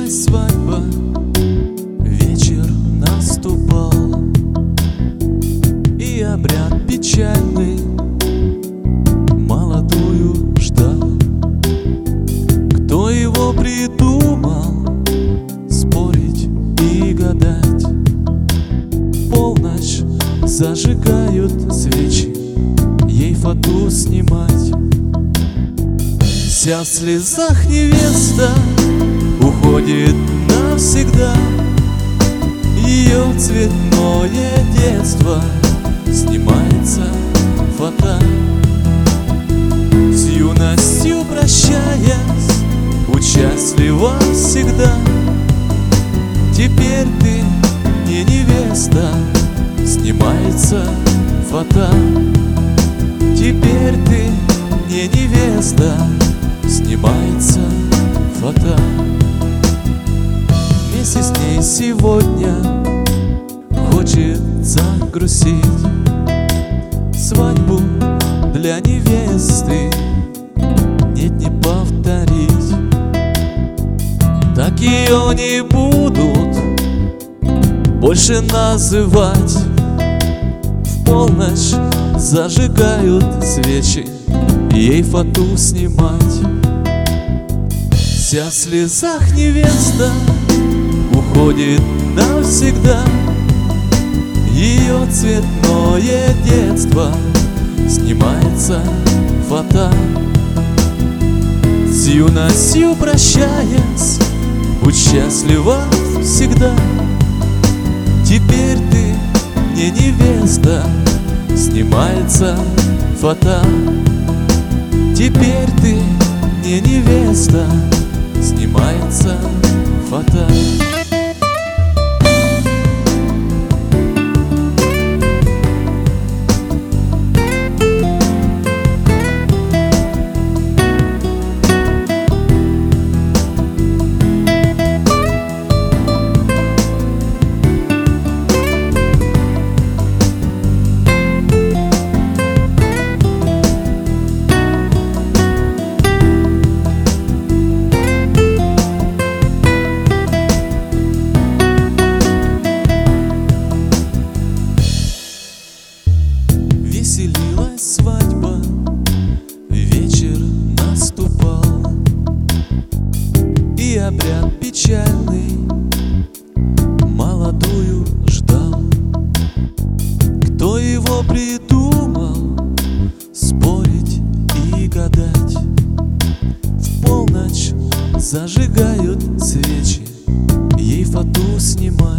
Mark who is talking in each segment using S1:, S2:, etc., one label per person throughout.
S1: Веселилась свадьба, вечер наступал, и обряд печальный молодую ждал. Кто его придумал спорить и гадать? Полночь зажигают свечи, ей фату снимать. Вся в слезах невеста уходит навсегда. Ее цветное детство снимается фата. С юностью прощаясь, будь счастлива всегда. Теперь ты не невеста, снимается фата. Теперь ты не невеста, снимается фата. Вместе с ней сегодня хочется грустить. Свадьбу для невесты нет, не повторить. Так ее не будут больше называть. В полночь зажигают свечи, ей фату снимать. Вся в слезах невеста уходит навсегда. Ее цветное детство снимается фата. С юностью прощаясь, будь счастлива всегда. Теперь ты не невеста, снимается фата. Теперь ты не невеста, снимается фата. Веселилась свадьба, вечер наступал, и обряд печальный молодую ждал. Кто его придумал спорить и гадать? В полночь зажигают свечи, ей фату снимать.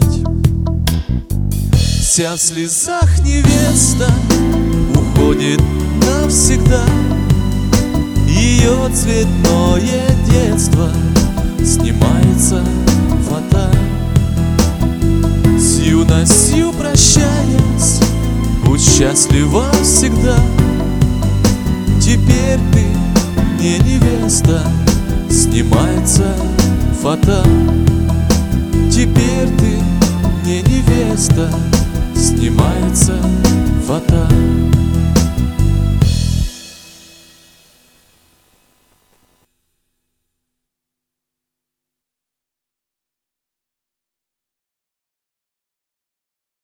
S1: Вся в слезах невеста уходит навсегда. Ее цветное детство снимается фата. С юностью прощаясь, будь счастлива всегда. Теперь ты не невеста, снимается фата. Теперь ты не невеста, снимается фата.